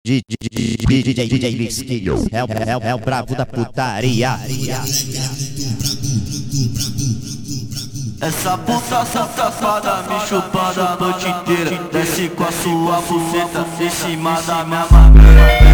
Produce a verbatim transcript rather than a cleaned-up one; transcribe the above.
D J D J Lisquinho é, o- é, o- é o brabo da putaria. Essa puta safada me chupando a noite inteira. Desce com a sua buceta em cima da minha madeira.